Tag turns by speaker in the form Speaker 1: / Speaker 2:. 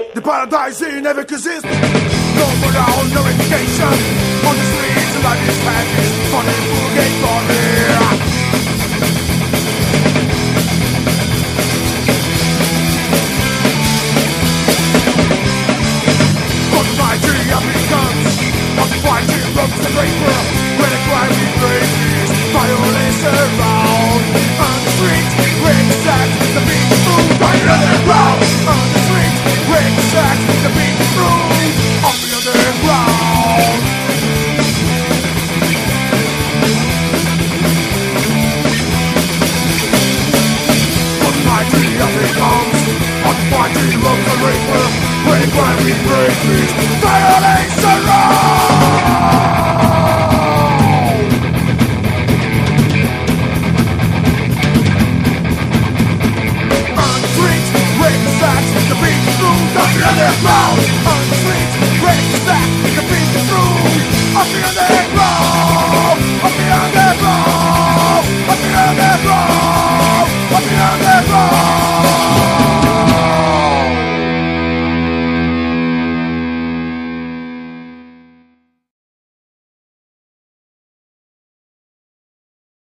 Speaker 1: The paradise it never exists. No morale, no education. On the streets, life is happy. For the purgatory. On the mighty Africans, on the fighting rocks and raper, where the crime is rages, violence around. On the streets, where the sacks, the big food, right underground. On the streets, where the sacks, the big food, on the underground. On the mighty Africans, on the fighting rocks and raper, where the crime is rages, violence around. The big food of the underground. On the streets, break the sack, the big food of the underground.